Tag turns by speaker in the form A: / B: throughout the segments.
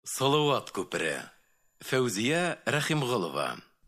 A: Салават күпере. Фәүзия Рәхимғолова.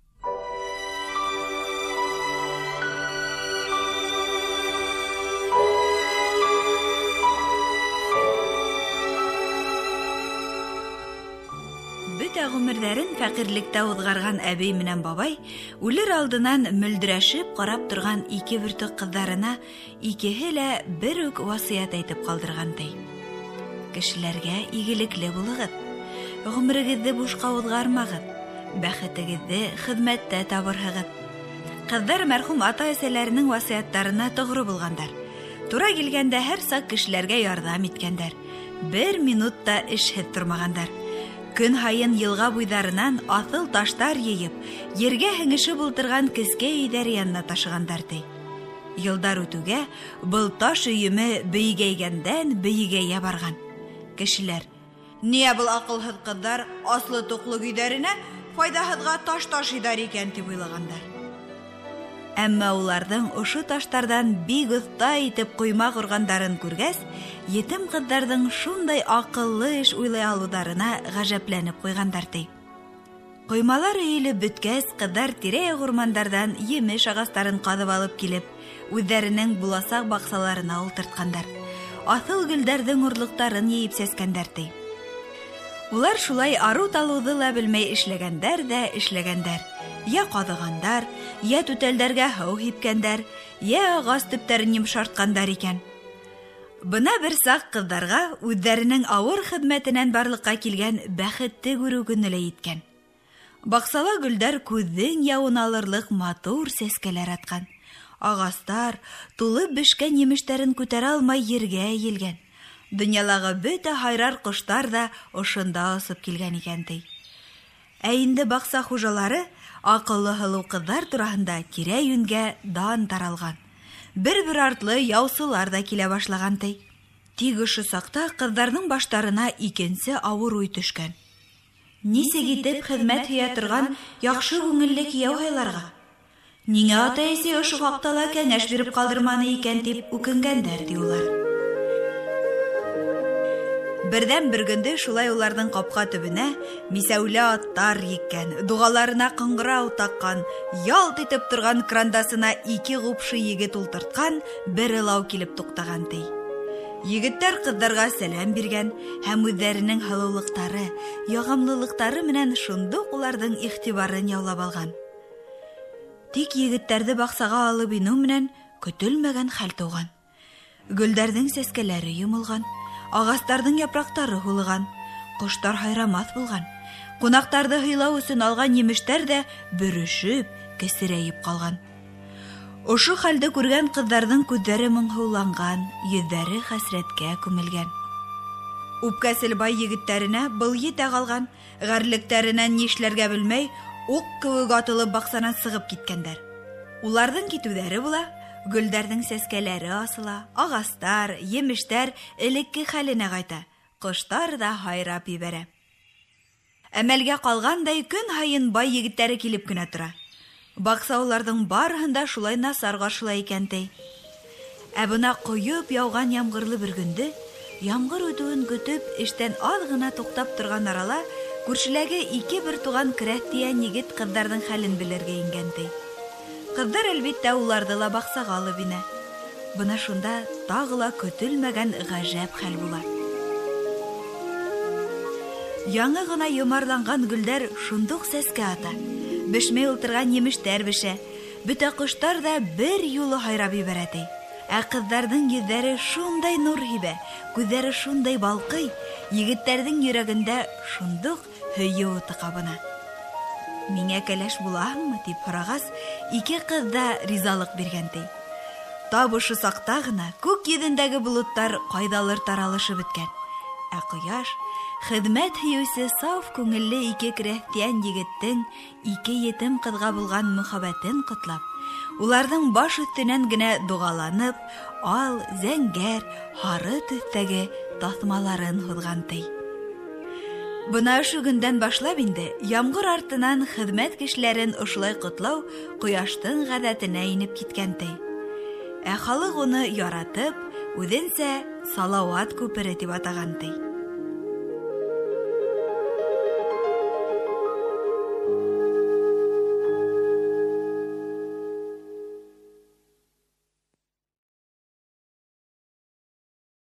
B: Бөтә гомерләрен фәкыйрьлектә узгарган әби менән бабай үлер алдынан мөлдерәшеп карап торган ике бөртек кызларына икеһе лә бер үк васыят әйтеп калдыргандай. Кешеләргә игелекле булыгыз. Гомерегезне бушка узгармагыз. Бәхетегезне хезмәттә табырһыгыз. Кызлар мәрхүм ата-әсәләренең васыяттарына тогры булгандар. Тура килгәндә һәр сак кешеләргә ярдәм иткәндар. Бер минутта эшһез тормагандар. Көн һайын елга буйдарынан аҫыл таштар йыйып, ергә һеңешеп ултырган кескә өйҙәр янына ташыгандар ти. Йылдар үтүгә был таш өйөмө бейегәйгәндән-бейегәйә барган. Кешеләр: "Ния был акылһыҙ кыздар аслы-туҡлы өйҙәренә файҙаһыҙға таш ташыйҙар икән" тип уйлагандар. Әммә уларҙың ошо таштарҙан бик оҫта итеп ҡоймаҡ урғандарын күргәс, етем ҡыҙҙарҙың шундай аҡыллы эш уйлай алыуҙарына ғәжәпләнеп ҡуйғандар ти. Ҡоймалар өйөлөп бөткәс, ҡыҙҙар тирә-яҡ урмандарҙан емеш ағастарын ҡаҙып алып килеп, үҙҙәренең буласаҡ баҡсаларына ултыртҡандар. Аҫыл гөлдәрҙең урлыҡтарын йыйып сәскәндәр ти. Улар шулай арыу-талыуҙы ла белмәй эшләгәндәр ҙә эшләгәндәр. Я ҡаҙығандар, я түтәлдәргә һыу һипкәндәр, я ағас төптәрен йомшартҡандар икән. Бына бер саҡ ҡыҙҙарға үҙҙәренең ауыр хеҙмәтенән барлыҡҡа килгән бәхетте күреү көнө лә еткән. Баҡсала гөлдәр күҙҙең яуын алырлыҡ матур сәскәләр атҡан. Ағастар тулып бешкән емештәрен күтәрә алмай ергә эйелгән. Донъялағы бөтә һайрар ҡоштар да ошонда осоп килгән икән ти. Ә инде баҡса хужалары аҡыллы һылыу ҡыҙҙар тураһында тирә-йүнгә дан таралған. Бер-бер артлы яусылар да килә башлаған ти. Тик ошо саҡта ҡыҙҙарҙың баштарына икенсе ауыр уй төшкән. Нисек итеп хеҙмәт һөйә торған яҡшы күңелле кейәү һайларға? Ниңә ата-әсә ошо хаҡта кәңәш биреп ҡалдырманы икән тип үкенгәндәр ди улар. Берҙән бер көндө шулай уларҙың ҡапҡа төбөнә мисәүле аттар еккән, дуғаларына ҡыңғырау таҡҡан, ялт итеп торған крандасына ике ғупшы егет ултыртҡан бер ылау килеп туҡтаған ти. Егеттәр ҡыҙҙарға сәләм биргән һәм үҙҙәренең һылыулыҡтары, яғымлылыҡтары менән шундуҡ уларҙың иғтибарын яулап алған. Тик егеттәрҙе баҡсаға алып инеү менән көтөлмәгән хәл тыуған. Гөлдәрҙең сәскәләре йомолған, ағастарҙың япраҡтары һулыған, ҡоштар һайрамаҫ булған, ҡунаҡтарҙы һыйлау өсөн алған емештәр ҙә бөрөшөп, кесерәйеп ҡалған. Ошо хәлде күргән ҡыҙҙарҙың күҙҙәре моңһоуланған, йөҙҙәре хәсрәткә күмелгән. Үпкәсел бай егеттәренә был етә ҡалған, ғәрлектәренән нишләргә белмәй, уҡ кеүек атылып баҡсанан сығып киткәндәр. Уларҙың китүҙәре була, гөлдәрҙең сәскәләре асыла, ағастар, емештәр элекке хәленә ҡайта, ҡоштар да һайрап ебәрә. Әмәлгә ҡалғандай көн һайын бай егеттәре килеп кенә тора. Баҡса уларҙың барыһында шулай насар ҡаршылай икән ти. Ә бына ҡойоп яуған ямғырлы бер көндө, ямғыр үтеүен көтөп, эштән аҙ ғына туҡтап торған арала, күршеләге ике бер туған крәҫтиән егет ҡыҙҙарҙың хәлен белергә ингән ти. Ҡыҙҙар әлбиттә уларҙы ла баҡсаға алып инә. Бына шунда тағы ла көтөлмәгән ғәжәп хәл була. Яңы ғына йомарланған гөлдәр шундуҡ сәскә ата. Бешмәй ултырған емештәр бешә. Бөтә ҡоштар да бер юлы һайрап ебәрә ти. Ә ҡыҙҙарҙың йөҙҙәре шундай нур һибә, күҙҙәре шундай балҡый, егеттәрҙең йөрәгендә шундуҡ һөйөү уты ҡабына. Миңә кәләш булаһыңмы тип һорағас, ике ҡыҙ да ризалыҡ биргән ти. Тап ошо саҡта ғына күк йөҙөндәге болоттар ҡайҙалыр таралышып бөткән. Ә ҡояш хеҙмәт һөйөүсе саф күңелле ике крәҫтиән егеттең ике етем ҡыҙға булған мөхәббәтен ҡотлап, уларҙың баш өҫтөнән генә дуғаланып, ал, зәңгәр, һары төҫтәге таҫмаларын һуҙған ти. Бына ошо көндән башлап инде ямғыр артынан хеҙмәт кешеләрен ошолай ҡотлау ҡояштың ғәҙәтенә инеп киткән ти. Ә халыҡ уны яратып, үҙенсә Салауат күпере тип атаған ти.